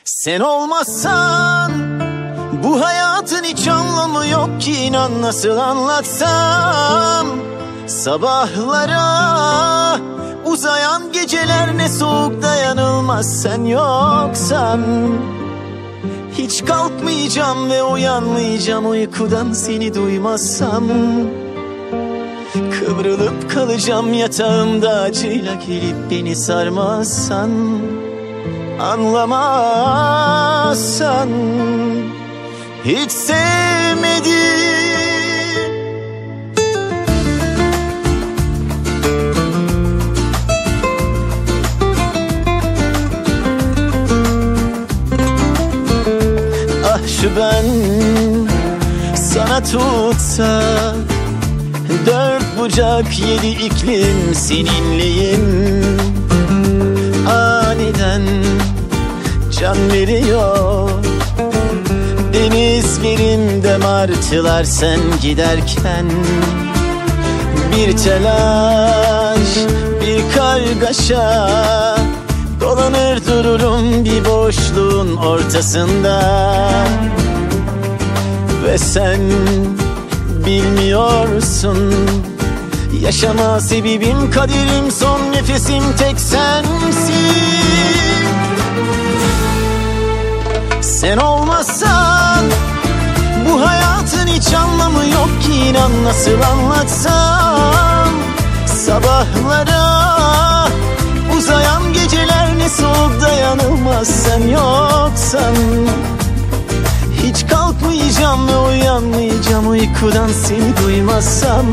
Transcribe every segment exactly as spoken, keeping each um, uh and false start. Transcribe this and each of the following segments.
Sen olmazsan bu hayatın hiç anlamı yok ki, inan nasıl anlatsam. Sabahlara uzayan geceler ne soğuk, dayanılmaz sen yoksan. Hiç kalkmayacağım ve uyanmayacağım uykudan seni duymazsam. Kıvrılıp kalacağım yatağımda acıyla, gelip beni sarmazsan. Anlamazsan hiç sevmedim. Ah şu ben sana tutsak, dört bucak yedi iklim seninleyim. Aniden can veriyor denizlerimde martılar sen giderken. Bir telaş, bir kargaşa, dolanır dururum bir boşluğun ortasında. Ve sen bilmiyorsun, yaşama sebebim, kaderim, son nefesim tek sensin. Sen olmazsan bu hayatın hiç anlamı yok ki, inan nasıl anlatsam. Sabahlara uzayan geceler ne soğuk, dayanılmaz sen yoksan. Hiç kalkmayacağım ve uyanmayacağım uykudan seni duymazsam.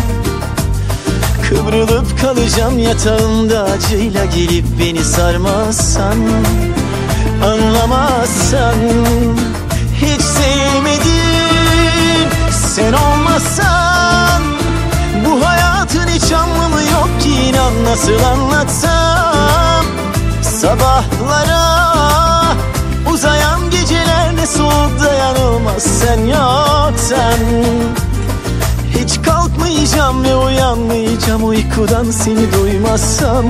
Kıvrılıp kalacağım yatağımda acıyla, gelip beni sarmazsan. Anlamazsan hiç sevmedim. Sen olmazsan bu hayatın hiç anlamı yok ki, inan nasıl anlatsam. Sabahlara uzayan geceler ne soğuk, dayanılmaz sen yoksan. Hiç kalkmayacağım ve uyanmayacağım uykudan seni duymazsam.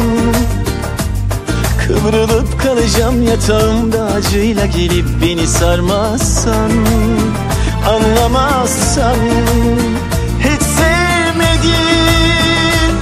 Kıvrılıp kalacağım yatağımda acıyla, gelip beni sarmazsan. Anlamazsan hiç sevmedim.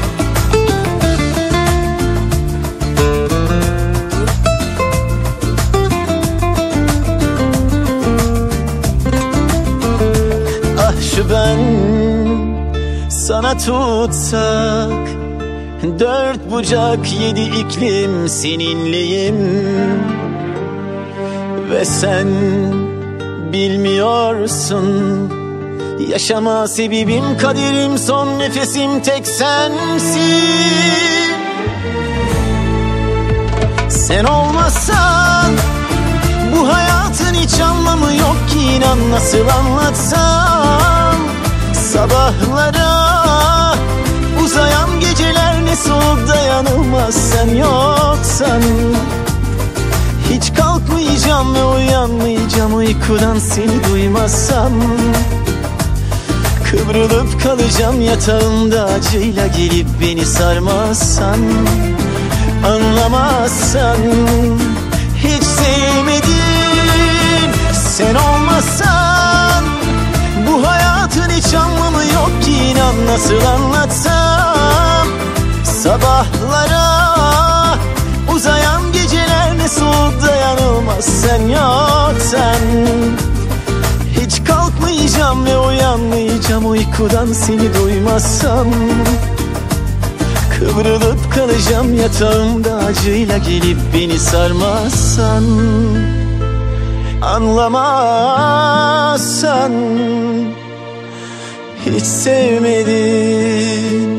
Ah şu ben sana tutsak, dört bucak yedi iklim seninleyim. Ve sen bilmiyorsun, yaşama sebebim, kaderim, son nefesim tek sensin. Sen olmazsan bu hayatın hiç anlamı yok ki, inan nasıl anlatsam. Sabahlara uzayan geceler ne soğuk, dayanılmaz sen yoksan. Hiç kalkmayacağım ve uyanmayacağım uykudan seni duymazsam. Kıvrılıp kalacağım yatağımda acıyla, gelip beni sarmazsan. Anlamazsan hiç sevmedim. Sen olmazsan bu hayatın hiç anlamı yok ki, inan nasıl anlatsam. Sabahlara uzayan geceler ne soğuk, dayanılmaz sen yoksan. Hiç kalkmayacağım ve uyanmayacağım uykudan seni duymazsam. Kıvrılıp kalacağım yatağımda acıyla, gelip beni sarmazsan. Anlamazsan hiç sevmedim.